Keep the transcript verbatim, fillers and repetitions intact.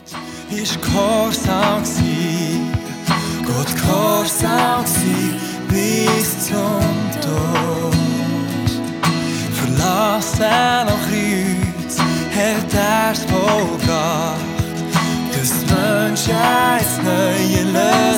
ist gehorsam gsi, Gott gehorsam gsi bis zum Tod. Verlassen am Kreuz hat er's vollbracht, dass die Menschheit neue Lösung